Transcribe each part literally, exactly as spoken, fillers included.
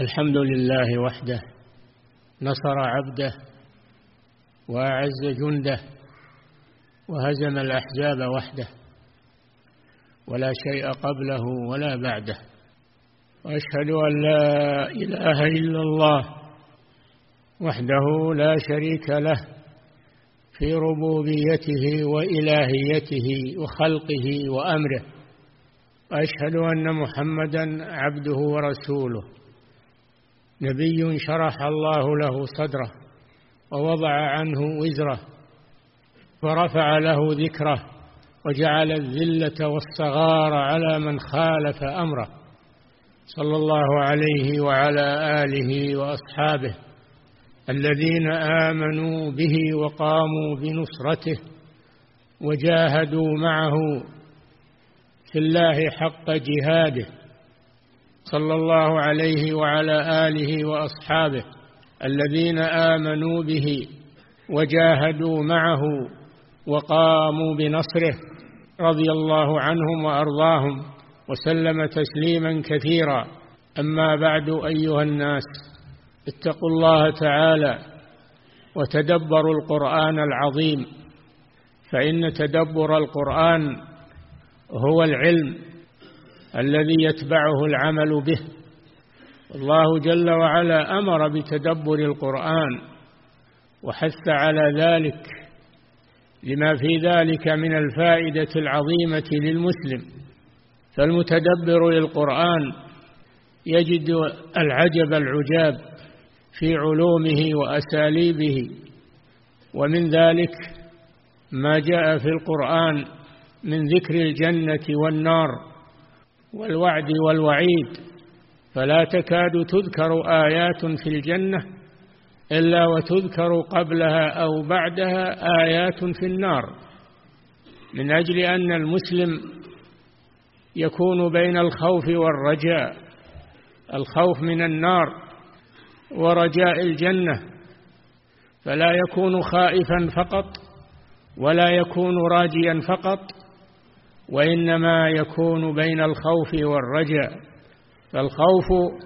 الحمد لله وحده، نصر عبده وأعز جنده وهزم الأحزاب وحده، ولا شيء قبله ولا بعده. وأشهد أن لا إله إلا الله وحده لا شريك له في ربوبيته وإلهيته وخلقه وأمره. وأشهد أن محمدًا عبده ورسوله، نبي شرح الله له صدره ووضع عنه وزره ورفع له ذكره وجعل الذلة والصغار على من خالف أمره، صلى الله عليه وعلى آله وأصحابه الذين آمنوا به وقاموا بنصرته وجاهدوا معه في الله حق جهاده، صلى الله عليه وعلى آله وأصحابه الذين آمنوا به وجاهدوا معه وقاموا بنصره، رضي الله عنهم وأرضاهم وسلم تسليما كثيرا. أما بعد، أيها الناس، اتقوا الله تعالى وتدبروا القرآن العظيم، فإن تدبر القرآن هو العلم الذي يتبعه العمل به. الله جل وعلا أمر بتدبر القرآن وحث على ذلك لما في ذلك من الفائدة العظيمة للمسلم. فالمتدبر للقرآن يجد العجب العجاب في علومه وأساليبه، ومن ذلك ما جاء في القرآن من ذكر الجنة والنار والوعد والوعيد، فلا تكاد تذكر آيات في الجنة إلا وتذكر قبلها أو بعدها آيات في النار، من أجل أن المسلم يكون بين الخوف والرجاء، الخوف من النار ورجاء الجنة، فلا يكون خائفا فقط ولا يكون راجيا فقط، وإنما يكون بين الخوف والرجاء. فالخوف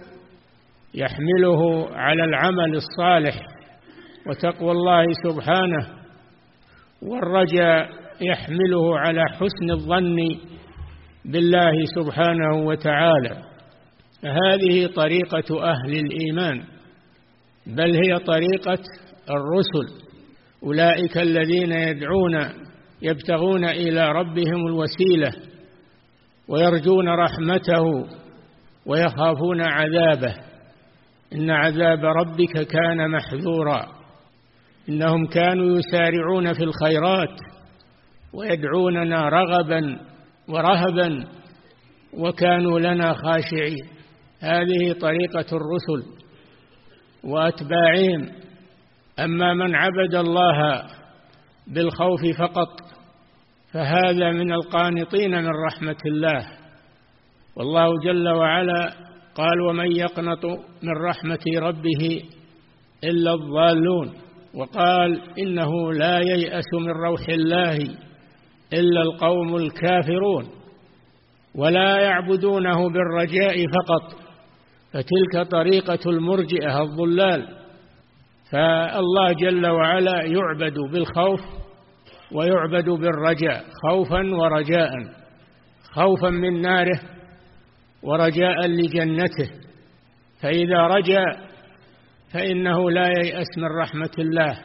يحمله على العمل الصالح وتقوى الله سبحانه، والرجاء يحمله على حسن الظن بالله سبحانه وتعالى. هذه طريقة أهل الإيمان، بل هي طريقة الرسل، أولئك الذين يدعون يبتغون إلى ربهم الوسيلة ويرجون رحمته ويخافون عذابه. إن عذاب ربك كان محذورا. إنهم كانوا يسارعون في الخيرات ويدعوننا رغبا ورهبا وكانوا لنا خاشعين. هذه طريقة الرسل وأتباعهم. أما من عبد الله بالخوف فقط فهذا من القانطين من رحمة الله. والله جل وعلا قال: ومن يقنط من رحمة ربه إلا الضالون. وقال: إنه لا ييأس من روح الله إلا القوم الكافرون. ولا يعبدونه بالرجاء فقط، فتلك طريقة المرجئة الضلال. فالله جل وعلا يعبد بالخوف ويعبد بالرجاء، خوفا ورجاء، خوفا من ناره ورجاء لجنته. فإذا رجا فإنه لا ييأس من رحمة الله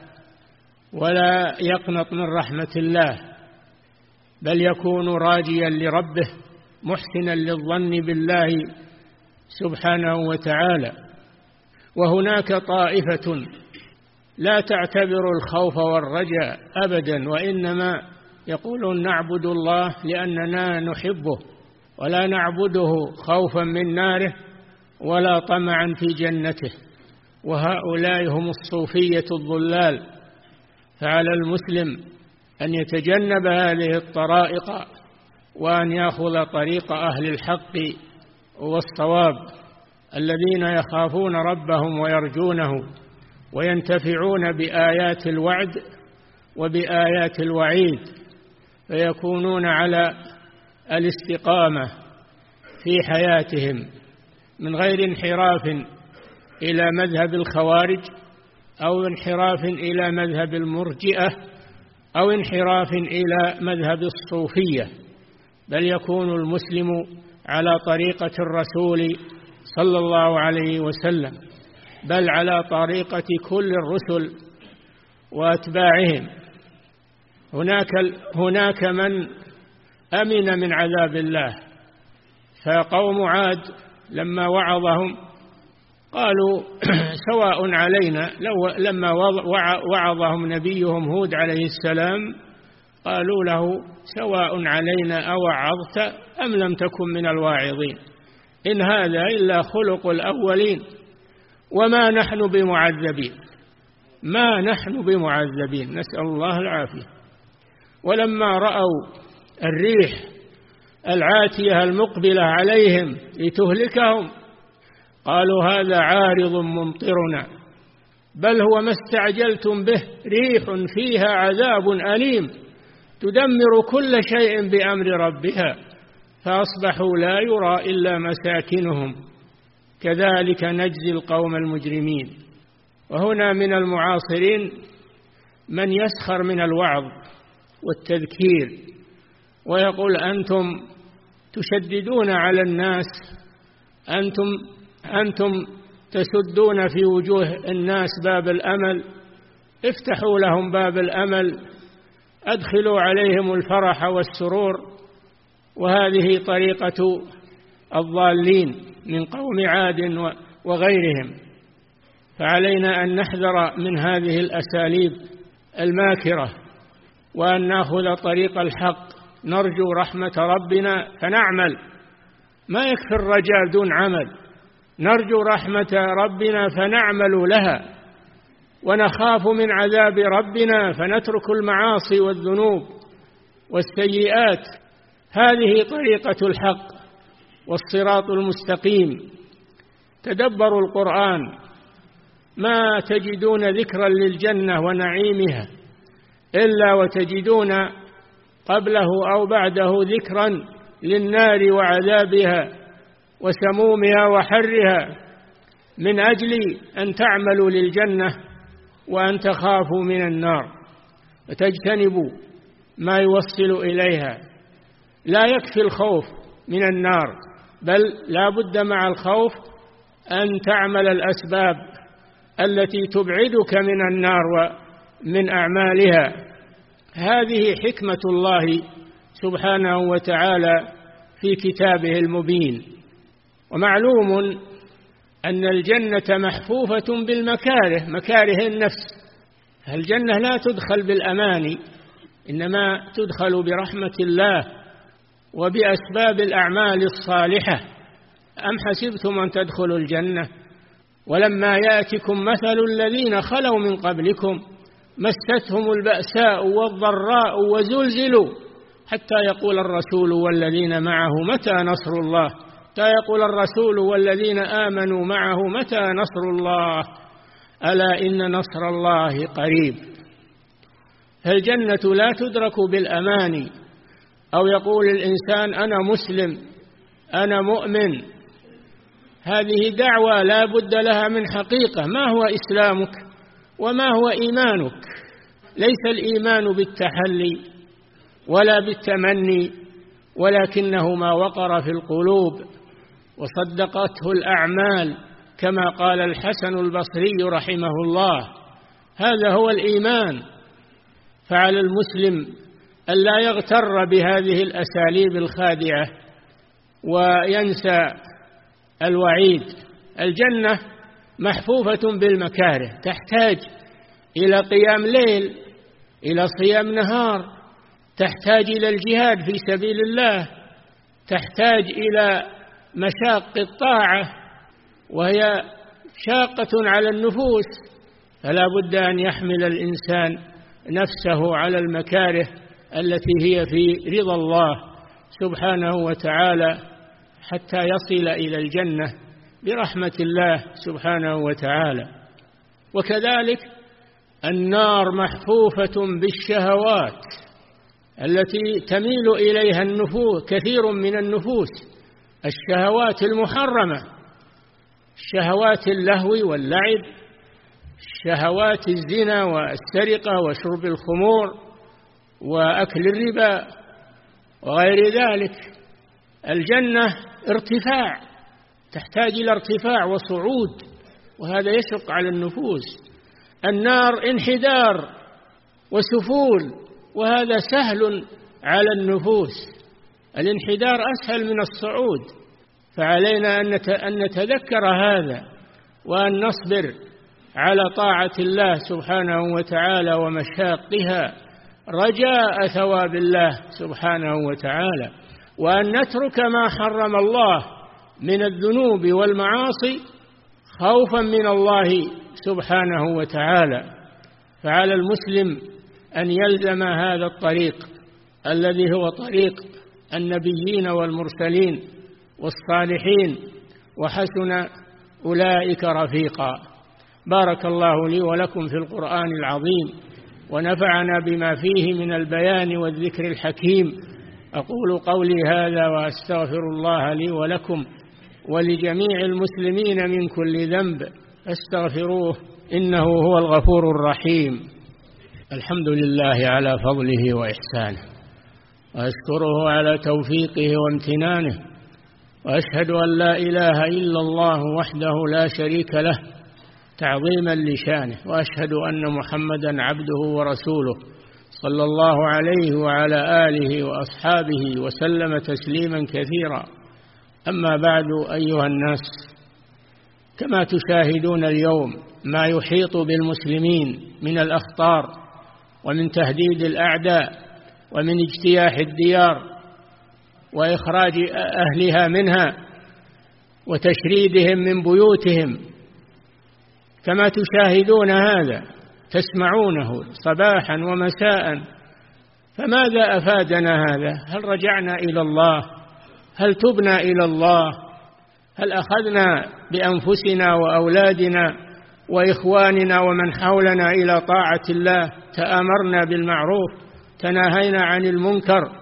ولا يقنط من رحمة الله، بل يكون راجيا لربه محسنا للظن بالله سبحانه وتعالى. وهناك طائفة لا تعتبر الخوف والرجاء أبدا، وإنما يقولون نعبد الله لأننا نحبه، ولا نعبده خوفا من ناره ولا طمعا في جنته. وهؤلاء هم الصوفية الضلال. فعلى المسلم أن يتجنب هذه الطرائق وأن يأخذ طريق أهل الحق والصواب الذين يخافون ربهم ويرجونه وينتفعون بآيات الوعد وبآيات الوعيد، فيكونون على الاستقامة في حياتهم من غير انحراف إلى مذهب الخوارج أو انحراف إلى مذهب المرجئة أو انحراف إلى مذهب الصوفية، بل يكون المسلم على طريقة الرسول صلى الله عليه وسلم، بل على طريقة كل الرسل وأتباعهم. هناك هناك من أمن من عذاب الله، فقوم عاد لما وعظهم قالوا سواء علينا، لو لما وعظهم نبيهم هود عليه السلام قالوا له سواء علينا أوعظت أم لم تكن من الواعظين، إن هذا إلا خلق الأولين وما نحن بمعذبين، ما نحن بمعذبين، نسأل الله العافية. ولما رأوا الريح العاتية المقبلة عليهم لتهلكهم قالوا هذا عارض ممطرنا، بل هو ما استعجلتم به، ريح فيها عذاب أليم تدمر كل شيء بأمر ربها فأصبحوا لا يرى إلا مساكنهم كذلك نجزي القوم المجرمين. وهنا من المعاصرين من يسخر من الوعظ والتذكير ويقول أنتم تشددون على الناس، أنتم أنتم تسدون في وجوه الناس باب الأمل، افتحوا لهم باب الأمل، أدخلوا عليهم الفرح والسرور. وهذه طريقة الضالين من قوم عاد وغيرهم، فعلينا أن نحذر من هذه الأساليب الماكرة وأن نأخذ طريق الحق، نرجو رحمة ربنا فنعمل، ما يكفي الرجاء دون عمل، نرجو رحمة ربنا فنعمل لها، ونخاف من عذاب ربنا فنترك المعاصي والذنوب والسيئات. هذه طريقة الحق والصراط المستقيم. تدبروا القرآن، ما تجدون ذكرا للجنة ونعيمها إلا وتجدون قبله أو بعده ذكرا للنار وعذابها وسمومها وحرها، من أجل أن تعملوا للجنة وأن تخافوا من النار وتجتنبوا ما يوصل إليها. لا يكفي الخوف من النار، بل لا بد مع الخوف أن تعمل الأسباب التي تبعدك من النار ومن أعمالها. هذه حكمة الله سبحانه وتعالى في كتابه المبين. ومعلوم أن الجنة محفوفة بالمكاره، مكاره النفس. الجنة لا تدخل بالأماني، إنما تدخل برحمة الله وبأسباب الأعمال الصالحة. أم حسبتم أن تدخلوا الجنة ولما يأتكم مثل الذين خلوا من قبلكم مستهم البأساء والضراء وزلزلوا حتى يقول الرسول والذين معه متى نصر الله، حتى يقول الرسول والذين آمنوا معه متى نصر الله، ألا إن نصر الله قريب. فالجنة لا تدرك بالأماني، أو يقول الإنسان أنا مسلم أنا مؤمن. هذه دعوة لا بد لها من حقيقة. ما هو إسلامك وما هو إيمانك؟ ليس الإيمان بالتحلي ولا بالتمني، ولكنه ما وقر في القلوب وصدقته الأعمال، كما قال الحسن البصري رحمه الله. هذا هو الإيمان. فعلى المسلم ألا يغتر بهذه الأساليب الخادعة وينسى الوعيد. الجنة محفوفة بالمكاره، تحتاج إلى قيام ليل، إلى صيام نهار، تحتاج إلى الجهاد في سبيل الله، تحتاج إلى مشاق الطاعة وهي شاقة على النفوس. فلا بد أن يحمل الإنسان نفسه على المكاره التي هي في رضا الله سبحانه وتعالى حتى يصل إلى الجنة برحمة الله سبحانه وتعالى. وكذلك النار محفوفة بالشهوات التي تميل إليها النفوس، كثير من النفوس، الشهوات المحرمة، شهوات اللهو واللعب، شهوات الزنا والسرقة وشرب الخمور وأكل الربا وغير ذلك. الجنة ارتفاع، تحتاج إلى ارتفاع وصعود، وهذا يشق على النفوس. النار انحدار وسفول، وهذا سهل على النفوس. الانحدار أسهل من الصعود، فعلينا أن نتذكر هذا وأن نصبر على طاعة الله سبحانه وتعالى ومشاقها رجاء ثواب الله سبحانه وتعالى، وأن نترك ما حرم الله من الذنوب والمعاصي خوفا من الله سبحانه وتعالى. فعلى المسلم أن يلزم هذا الطريق الذي هو طريق النبيين والمرسلين والصالحين، وحسن أولئك رفيقا. بارك الله لي ولكم في القرآن العظيم، ونفعنا بما فيه من البيان والذكر الحكيم. أقول قولي هذا وأستغفر الله لي ولكم ولجميع المسلمين من كل ذنب، فاستغفروه إنه هو الغفور الرحيم. الحمد لله على فضله وإحسانه، وأشكره على توفيقه وامتنانه، وأشهد أن لا إله إلا الله وحده لا شريك له تعظيما لشانه، وأشهد أن محمدا عبده ورسوله صلى الله عليه وعلى آله وأصحابه وسلم تسليما كثيرا. أما بعد، أيها الناس، كما تشاهدون اليوم ما يحيط بالمسلمين من الأخطار ومن تهديد الأعداء ومن اجتياح الديار وإخراج أهلها منها وتشريدهم من بيوتهم، كما تشاهدون هذا تسمعونه صباحا ومساء، فماذا أفادنا هذا؟ هل رجعنا إلى الله؟ هل تبنا إلى الله؟ هل أخذنا بأنفسنا وأولادنا وإخواننا ومن حولنا إلى طاعة الله؟ تآمرنا بالمعروف، تناهينا عن المنكر؟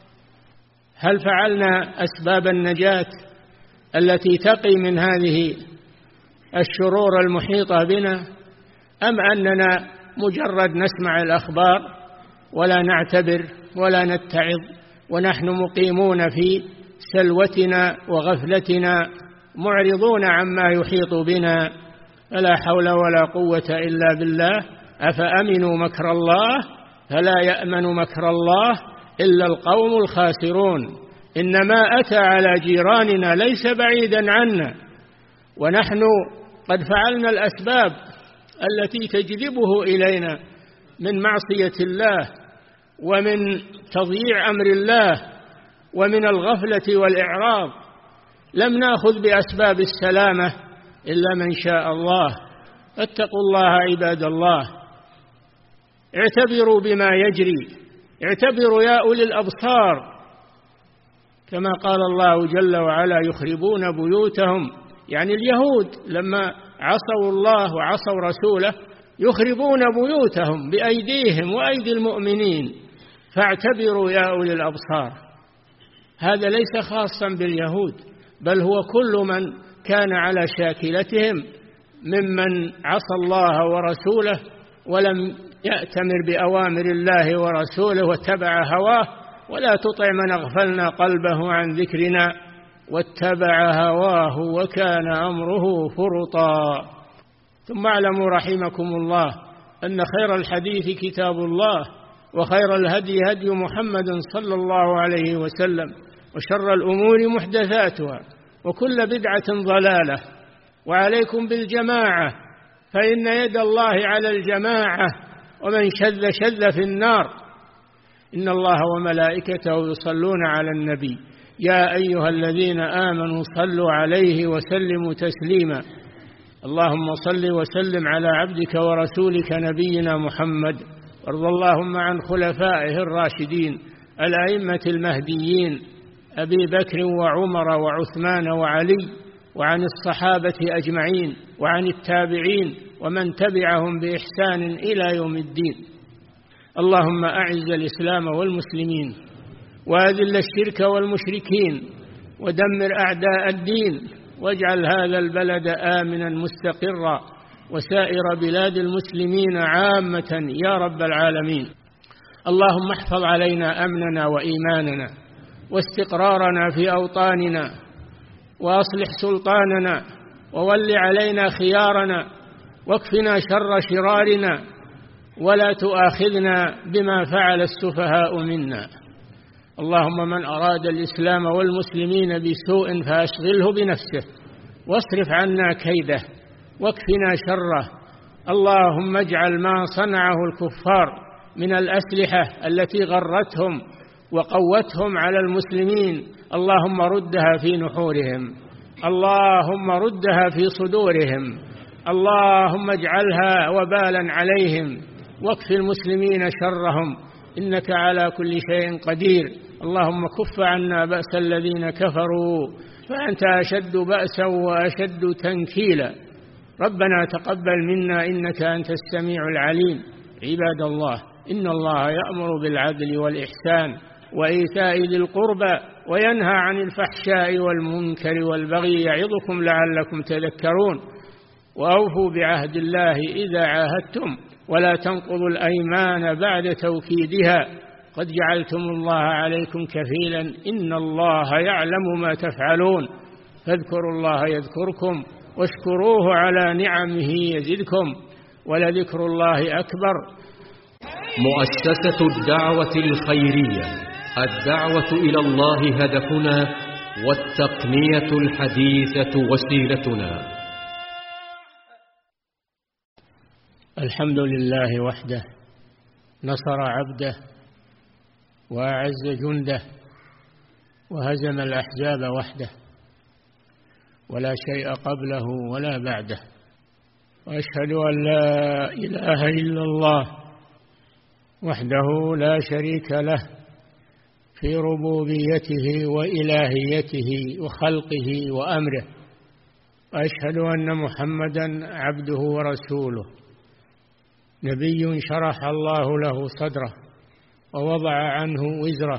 هل فعلنا أسباب النجاة التي تقي من هذه الشرور المحيطة بنا، أم أننا مجرد نسمع الأخبار ولا نعتبر ولا نتعظ، ونحن مقيمون في سلوتنا وغفلتنا معرضون عما يحيط بنا؟ فلا حول ولا قوة إلا بالله. أفأمنوا مكر الله؟ فلا يأمن مكر الله إلا القوم الخاسرون. إنما أتى على جيراننا ليس بعيدا عنا، ونحن قد فعلنا الأسباب التي تجذبه إلينا من معصية الله ومن تضييع أمر الله ومن الغفلة والإعراض. لم نأخذ بأسباب السلامة إلا من شاء الله. اتقوا الله عباد الله، اعتبروا بما يجري، اعتبروا يا أولي الأبصار، كما قال الله جل وعلا: يخربون بيوتهم، يعني اليهود لما عصوا الله وعصوا رسوله يخربون بيوتهم بأيديهم وأيدي المؤمنين، فاعتبروا يا أولي الأبصار. هذا ليس خاصا باليهود، بل هو كل من كان على شاكلتهم ممن عصى الله ورسوله ولم يأتمر بأوامر الله ورسوله واتبع هواه. ولا تطع من أغفلنا قلبه عن ذكرنا واتبع هواه وكان أمره فرطا. ثم اعلموا رحمكم الله أن خير الحديث كتاب الله، وخير الهدي هدي محمد صلى الله عليه وسلم، وشر الأمور محدثاتها، وكل بدعة ضلالة. وعليكم بالجماعة، فإن يد الله على الجماعة، ومن شذ شذ في النار. إن الله وملائكته يصلون على النبي، يا أيها الذين آمنوا صلوا عليه وسلموا تسليما. اللهم صل وسلم على عبدك ورسولك نبينا محمد، وارض اللهم عن خلفائه الراشدين الأئمة المهديين أبي بكر وعمر وعثمان وعلي، وعن الصحابة أجمعين، وعن التابعين ومن تبعهم بإحسان إلى يوم الدين. اللهم أعز الإسلام والمسلمين، وأذل الشرك والمشركين، ودمر أعداء الدين، واجعل هذا البلد آمنا مستقرا وسائر بلاد المسلمين عامة يا رب العالمين. اللهم احفظ علينا أمننا وإيماننا واستقرارنا في أوطاننا، وأصلح سلطاننا، وول علينا خيارنا، واكفنا شر شرارنا، ولا تؤاخذنا بما فعل السفهاء منا. اللهم من أراد الإسلام والمسلمين بسوء فأشغله بنفسه واصرف عنا كيده واكفنا شره. اللهم اجعل ما صنعه الكفار من الأسلحة التي غرتهم وقوتهم على المسلمين اللهم ردها في نحورهم، اللهم ردها في صدورهم، اللهم اجعلها وبالا عليهم، واكف المسلمين شرهم إنك على كل شيء قدير. اللهم كف عنا بأس الذين كفروا فأنت أشد بأسا وأشد تنكيلا. ربنا تقبل منا إنك أنت السميع العليم. عباد الله، إن الله يأمر بالعدل والإحسان وإيتاء ذي القربى وينهى عن الفحشاء والمنكر والبغي يعظكم لعلكم تذكرون. وأوفوا بعهد الله إذا عاهدتم ولا تنقضوا الأيمان بعد توكيدها قد جعلتم الله عليكم كفيلا إن الله يعلم ما تفعلون. فاذكروا الله يذكركم واشكروه على نعمه يزدكم ولذكر الله أكبر. مؤسسة الدعوة الخيرية، الدعوة إلى الله هدفنا، والتقنية الحديثة وسيلتنا. الحمد لله وحده نصر عبده وأعز جنده وهزم الأحزاب وحده، ولا شيء قبله ولا بعده. وأشهد أن لا إله إلا الله وحده لا شريك له في ربوبيته وإلهيته وخلقه وأمره. وأشهد أن محمدا عبده ورسوله، نبي شرح الله له صدره ووضع عنه وزره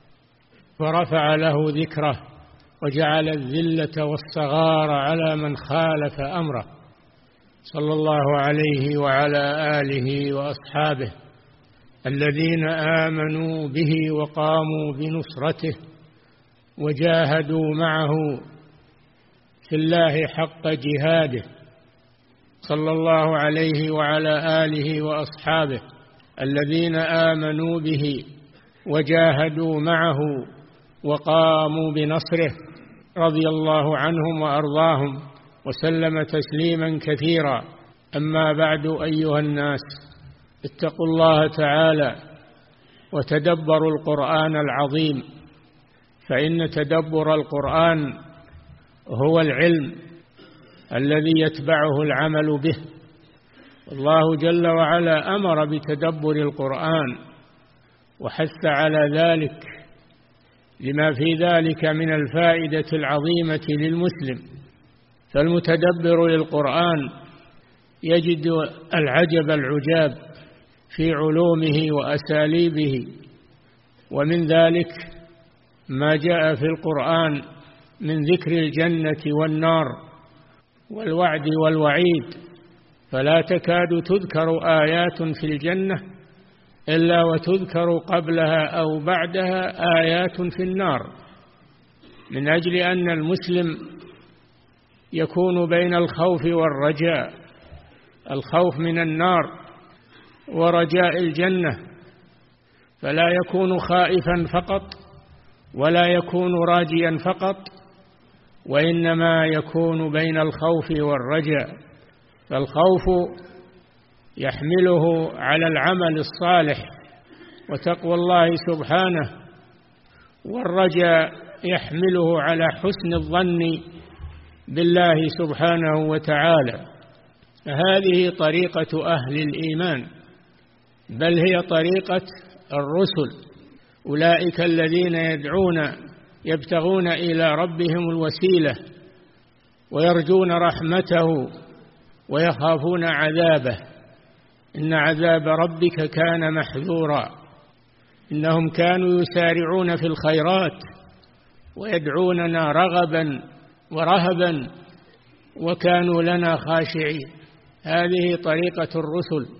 ورفع له ذكره وجعل الذلة والصغار على من خالف أمره، صلى الله عليه وعلى آله وأصحابه الذين آمنوا به وقاموا بنصرته وجاهدوا معه في الله حق جهاده، صلى الله عليه وعلى آله وأصحابه الذين آمنوا به وجاهدوا معه وقاموا بنصره، رضي الله عنهم وأرضاهم وسلم تسليما كثيرا. أما بعد، أيها الناس، اتقوا الله تعالى وتدبروا القرآن العظيم، فإن تدبر القرآن هو العلم الذي يتبعه العمل به. الله جل وعلا أمر بتدبر القرآن وحث على ذلك لما في ذلك من الفائدة العظيمة للمسلم. فالمتدبر للقرآن يجد العجب العجاب في علومه وأساليبه، ومن ذلك ما جاء في القرآن من ذكر الجنة والنار والوعد والوعيد، فلا تكاد تذكر آيات في الجنة إلا وتذكر قبلها أو بعدها آيات في النار، من أجل أن المسلم يكون بين الخوف والرجاء، الخوف من النار ورجاء الجنة، فلا يكون خائفا فقط ولا يكون راجيا فقط، وإنما يكون بين الخوف والرجاء. فالخوف يحمله على العمل الصالح وتقوى الله سبحانه، والرجاء يحمله على حسن الظن بالله سبحانه وتعالى. هذه طريقة أهل الإيمان، بل هي طريقة الرسل، أولئك الذين يدعون يبتغون إلى ربهم الوسيلة ويرجون رحمته ويخافون عذابه. إن عذاب ربك كان محذورا. إنهم كانوا يسارعون في الخيرات ويدعوننا رغبا ورهبا وكانوا لنا خاشعين. هذه طريقة الرسل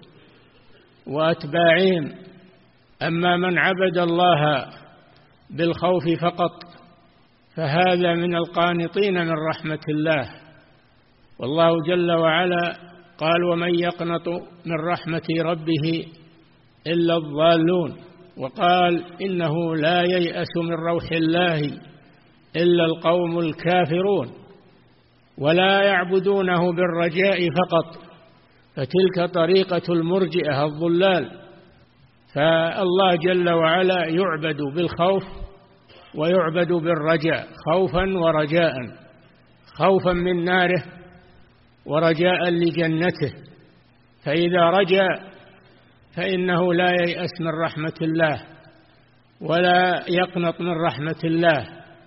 وأتباعهم. أما من عبد الله بالخوف فقط فهذا من القانطين من رحمة الله. والله جل وعلا قال: ومن يقنط من رحمة ربه إلا الضالون. وقال: إنه لا ييأس من روح الله إلا القوم الكافرون. ولا يعبدونه بالرجاء فقط، فتلك طريقة المرجئة الضلال. فالله جل وعلا يعبد بالخوف ويعبد بالرجاء، خوفا ورجاء، خوفا من ناره ورجاء لجنته. فإذا رجا فإنه لا ييأس من رحمة الله ولا يقنط من رحمة الله،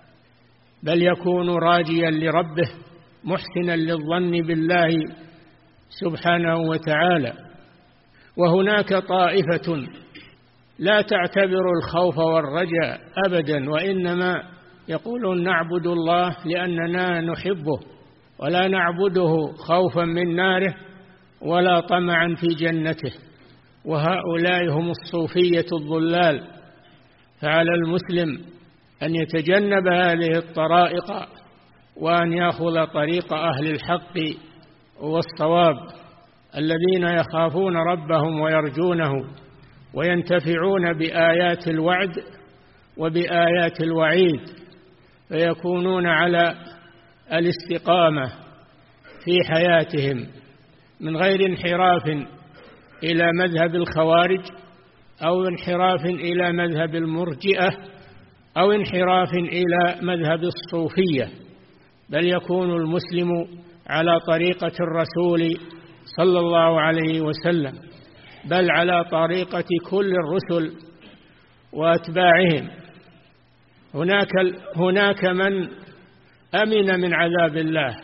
بل يكون راجيا لربه محسنا للظن بالله سبحانه وتعالى. وهناك طائفة لا تعتبر الخوف والرجاء أبدا، وإنما يقولون نعبد الله لأننا نحبه، ولا نعبده خوفا من ناره ولا طمعا في جنته. وهؤلاء هم الصوفية الضلال. فعلى المسلم أن يتجنب هذه الطرائق وأن يأخذ طريق أهل الحق والصواب الذين يخافون ربهم ويرجونه وينتفعون بآيات الوعد وبآيات الوعيد، فيكونون على الاستقامة في حياتهم من غير انحراف إلى مذهب الخوارج أو انحراف إلى مذهب المرجئة أو انحراف إلى مذهب الصوفية، بل يكون المسلم على طريقة الرسول صلى الله عليه وسلم، بل على طريقة كل الرسل وأتباعهم. هناك هناك من أمن من عذاب الله،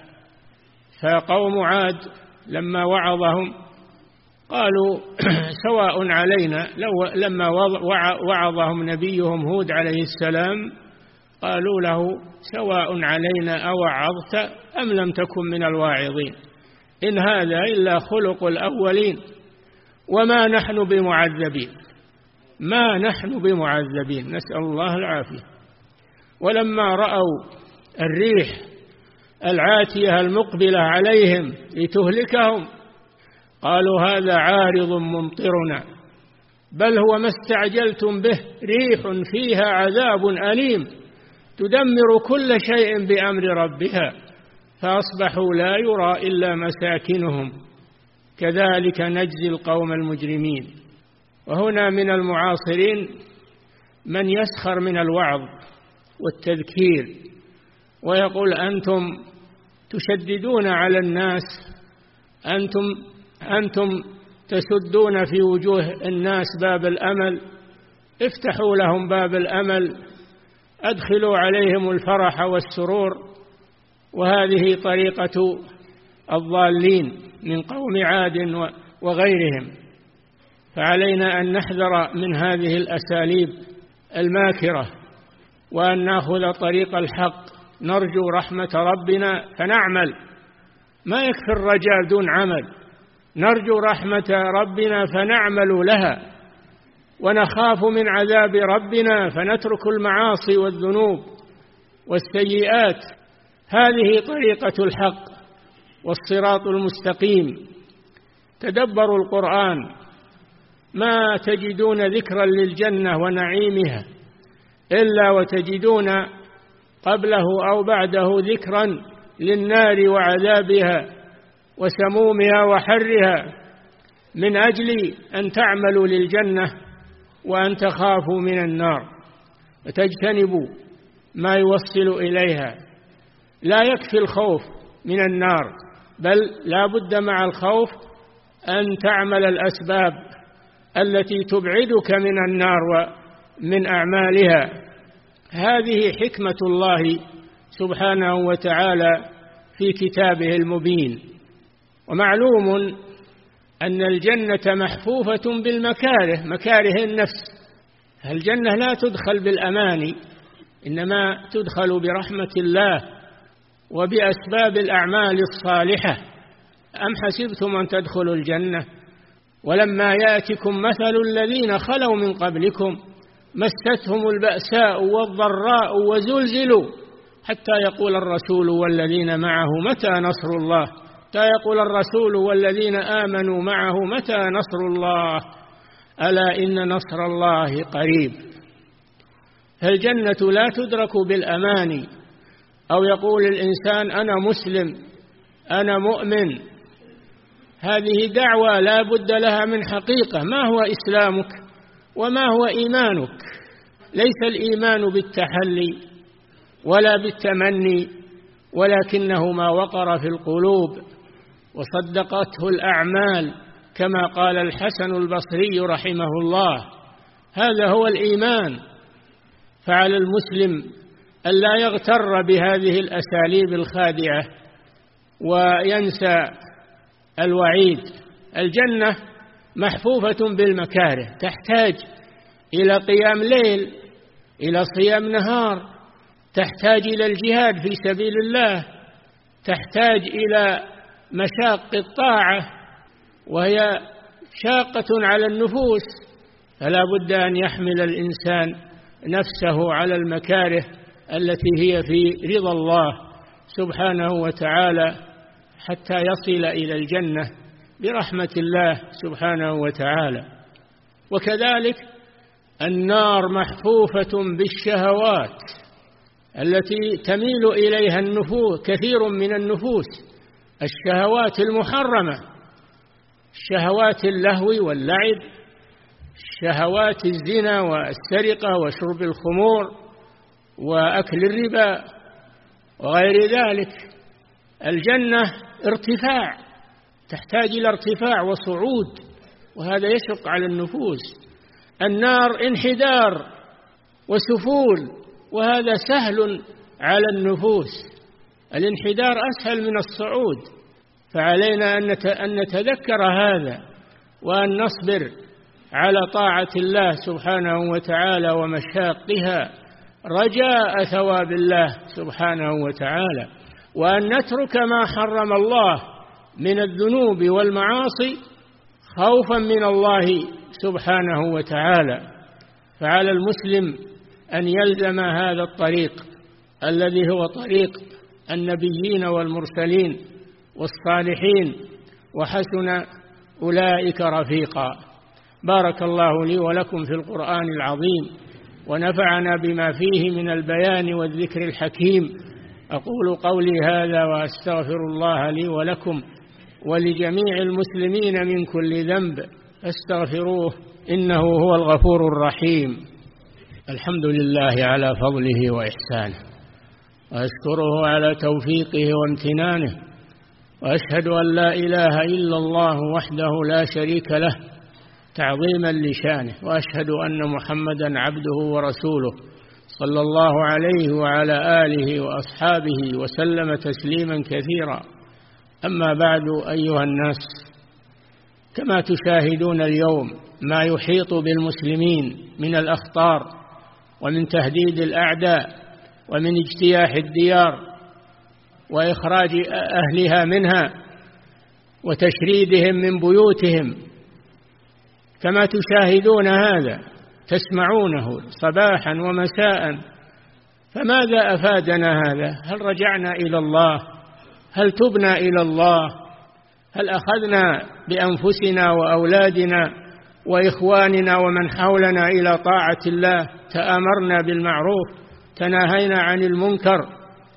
فقوم عاد لما وعظهم قالوا سواء علينا، لما وعظهم نبيهم هود عليه السلام قالوا له سواء علينا أوعظت أم لم تكن من الواعظين، إن هذا إلا خلق الأولين وما نحن بمعذبين، ما نحن بمعذبين، نسأل الله العافية. ولما رأوا الريح العاتية المقبلة عليهم لتهلكهم قالوا هذا عارض ممطرنا بل هو ما استعجلتم به ريح فيها عذاب أليم تدمر كل شيء بأمر ربها فأصبحوا لا يرى إلا مساكنهم كذلك نجزي القوم المجرمين. وهنا من المعاصرين من يسخر من الوعظ والتذكير ويقول أنتم تشددون على الناس، أنتم أنتم تسدون في وجوه الناس باب الأمل، افتحوا لهم باب الأمل، أدخلوا عليهم الفرح والسرور. وهذه طريقة الضالين من قوم عاد وغيرهم. فعلينا أن نحذر من هذه الأساليب الماكرة وأن نأخذ طريق الحق، نرجو رحمة ربنا فنعمل، ما يكفي الرجاء دون عمل، نرجو رحمة ربنا فنعمل لها، ونخاف من عذاب ربنا فنترك المعاصي والذنوب والسيئات. هذه طريقة الحق والصراط المستقيم. تدبروا القرآن ما تجدون ذكرا للجنة ونعيمها إلا وتجدون قبله أو بعده ذكرا للنار وعذابها وسمومها وحرها، من أجل أن تعملوا للجنة وأن تخافوا من النار وتجتنبوا ما يوصل إليها. لا يكفي الخوف من النار، بل لا بد مع الخوف أن تعمل الأسباب التي تبعدك من النار ومن أعمالها. هذه حكمة الله سبحانه وتعالى في كتابه المبين. ومعلوم أن الجنة محفوفة بالمكاره، مكاره النفس. الجنة لا تدخل بالأماني، إنما تدخل برحمة الله وبأسباب الأعمال الصالحة. أم حسبتم أن تدخلوا الجنة ولما يأتكم مثل الذين خلوا من قبلكم مستهم البأساء والضراء وزلزلوا حتى يقول الرسول والذين معه متى نصر الله حتى يقول الرسول والذين آمنوا معه متى نصر الله ألا إن نصر الله قريب. فالجنة لا تدرك بالأماني، أو يقول الإنسان أنا مسلم أنا مؤمن. هذه دعوة لا بد لها من حقيقة. ما هو إسلامك وما هو إيمانك؟ ليس الإيمان بالتحلي ولا بالتمني، ولكنه ما وقر في القلوب وصدقته الأعمال، كما قال الحسن البصري رحمه الله. هذا هو الإيمان. فعلى المسلم ألا يغتر بهذه الأساليب الخادعة وينسى الوعيد. الجنة محفوفة بالمكاره، تحتاج إلى قيام ليل، إلى صيام نهار، تحتاج إلى الجهاد في سبيل الله، تحتاج إلى مشاق الطاعة وهي شاقة على النفوس. فلا بد أن يحمل الإنسان نفسه على المكاره التي هي في رضا الله سبحانه وتعالى حتى يصل إلى الجنة برحمة الله سبحانه وتعالى. وكذلك النار محفوفة بالشهوات التي تميل إليها النفوس، كثير من النفوس، الشهوات المحرمة، شهوات اللهو واللعب، شهوات الزنا والسرقة وشرب الخمور وأكل الربا وغير ذلك. الجنة ارتفاع، تحتاج إلى ارتفاع وصعود، وهذا يشق على النفوس. النار انحدار وسفول، وهذا سهل على النفوس. الانحدار أسهل من الصعود، فعلينا أن نتذكر هذا وأن نصبر على طاعة الله سبحانه وتعالى ومشاقها رجاء ثواب الله سبحانه وتعالى، وأن نترك ما حرم الله من الذنوب والمعاصي خوفا من الله سبحانه وتعالى. فعلى المسلم أن يلزم هذا الطريق الذي هو طريق النبيين والمرسلين والصالحين، وحسن أولئك رفيقا. بارك الله لي ولكم في القرآن العظيم، ونفعنا بما فيه من البيان والذكر الحكيم. أقول قولي هذا وأستغفر الله لي ولكم ولجميع المسلمين من كل ذنب، فاستغفروه إنه هو الغفور الرحيم. الحمد لله على فضله وإحسانه، وأشكره على توفيقه وامتنانه، وأشهد أن لا إله إلا الله وحده لا شريك له تعظيما لشانه، وأشهد أن محمدا عبده ورسوله صلى الله عليه وعلى آله وأصحابه وسلم تسليما كثيرا. أما بعد، أيها الناس، كما تشاهدون اليوم ما يحيط بالمسلمين من الأخطار ومن تهديد الأعداء ومن اجتياح الديار وإخراج أهلها منها وتشريدهم من بيوتهم، كما تشاهدون هذا تسمعونه صباحا ومساء. فماذا أفادنا هذا؟ هل رجعنا إلى الله؟ هل تبنا إلى الله؟ هل أخذنا بأنفسنا وأولادنا وإخواننا ومن حولنا إلى طاعة الله؟ تآمرنا بالمعروف، تناهينا عن المنكر.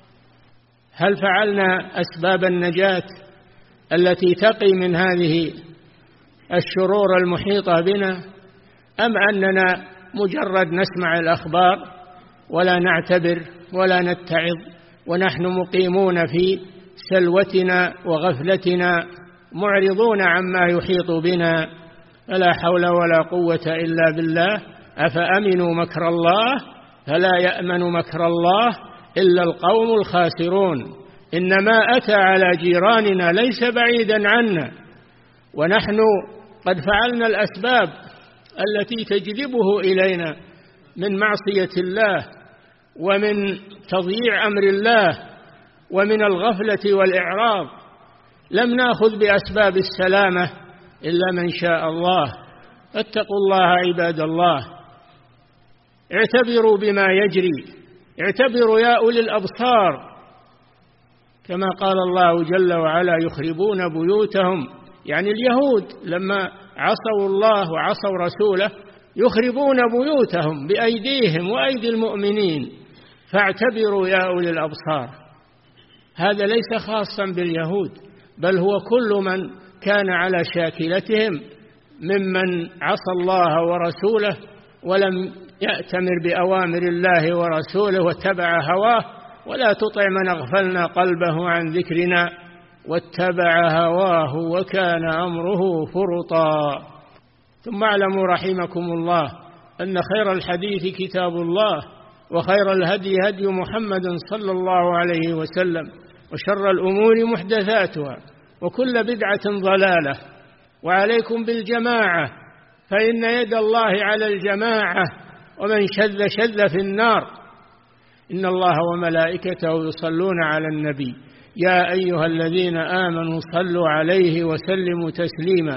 هل فعلنا أسباب النجاة التي تقي من هذه الشرور المحيطة بنا، أم أننا مجرد نسمع الأخبار ولا نعتبر ولا نتعظ، ونحن مقيمون في سلوتنا وغفلتنا معرضون عما يحيط بنا؟ فلا حول ولا قوة إلا بالله. أفأمنوا مكر الله؟ فلا يأمن مكر الله إلا القوم الخاسرون. إنما أتى على جيراننا ليس بعيدا عنا، ونحن قد فعلنا الأسباب التي تجذبه إلينا من معصية الله ومن تضييع أمر الله ومن الغفلة والإعراض. لم نأخذ بأسباب السلامة إلا من شاء الله. اتقوا الله عباد الله، اعتبروا بما يجري، اعتبروا يا أولي الأبصار، كما قال الله جل وعلا يخربون بيوتهم، يعني اليهود لما عصوا الله وعصوا رسوله يخربون بيوتهم بأيديهم وأيدي المؤمنين، فاعتبروا يا أولي الأبصار. هذا ليس خاصا باليهود، بل هو كل من كان على شاكلتهم ممن عصى الله ورسوله ولم يأتمر بأوامر الله ورسوله واتبع هواه. ولا تطع من أغفلنا قلبه عن ذكرنا واتبع هواه وكان أمره فرطا. ثم اعلموا رحمكم الله أن خير الحديث كتاب الله، وخير الهدي هدي محمد صلى الله عليه وسلم، وشر الأمور محدثاتها، وكل بدعة ضلالة. وعليكم بالجماعة، فإن يد الله على الجماعة، ومن شذ شذ في النار. إن الله وملائكته يصلون على النبي يا أيها الذين آمنوا صلوا عليه وسلموا تسليما.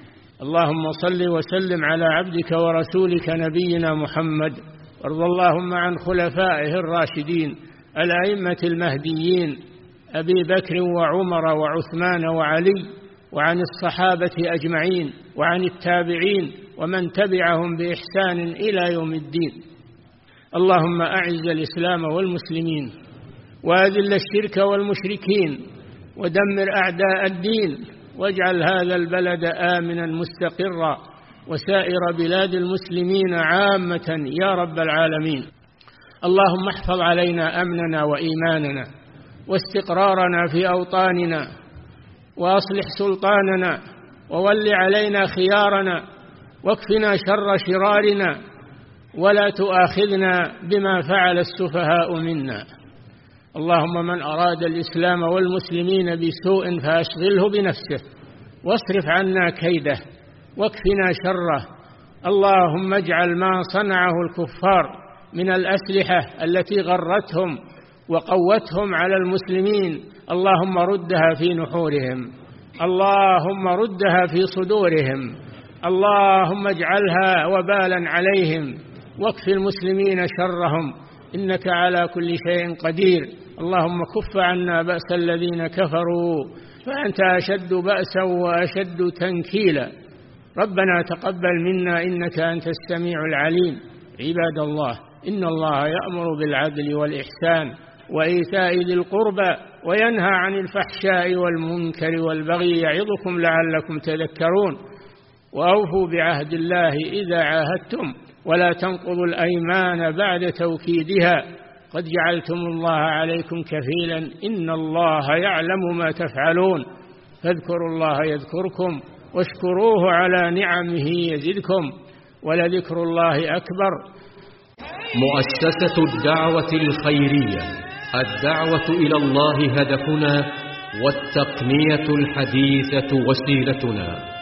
اللهم صل وسلم على عبدك ورسولك نبينا محمد، وارض اللهم عن خلفائه الراشدين الأئمة المهديين أبي بكر وعمر وعثمان وعلي، وعن الصحابة أجمعين، وعن التابعين ومن تبعهم بإحسان إلى يوم الدين. اللهم أعز الإسلام والمسلمين، وأذل الشرك والمشركين، ودمر أعداء الدين، واجعل هذا البلد آمنا مستقرا، وسائر بلاد المسلمين عامة يا رب العالمين. اللهم احفظ علينا أمننا وإيماننا واستقرارنا في أوطاننا، وأصلح سلطاننا، وول علينا خيارنا، واكفنا شر شرارنا، ولا تؤاخذنا بما فعل السفهاء منا. اللهم من أراد الإسلام والمسلمين بسوء فأشغله بنفسه، واصرف عنا كيده، واكفنا شره. اللهم اجعل ما صنعه الكفار من الأسلحة التي غرتهم وقوتهم على المسلمين، اللهم ردها في نحورهم، اللهم ردها في صدورهم، اللهم اجعلها وبالا عليهم، واكف المسلمين شرهم، إنك على كل شيء قدير. اللهم كف عنا بأس الذين كفروا، فأنت أشد بأسا وأشد تنكيلا. ربنا تقبل منا إنك أنت السميع العليم. عباد الله، إن الله يأمر بالعدل والإحسان وإيتاء ذي القربى، وينهى عن الفحشاء والمنكر والبغي، يعظكم لعلكم تذكرون. وأوفوا بعهد الله إذا عاهدتم، ولا تنقضوا الأيمان بعد توكيدها، قد جعلتم الله عليكم كفيلا، إن الله يعلم ما تفعلون. فاذكروا الله يذكركم، واشكروه على نعمه يزدكم، ولذكر الله أكبر. مؤسسة الدعوة الخيرية، الدعوة إلى الله هدفنا، والتقنية الحديثة وسيلتنا.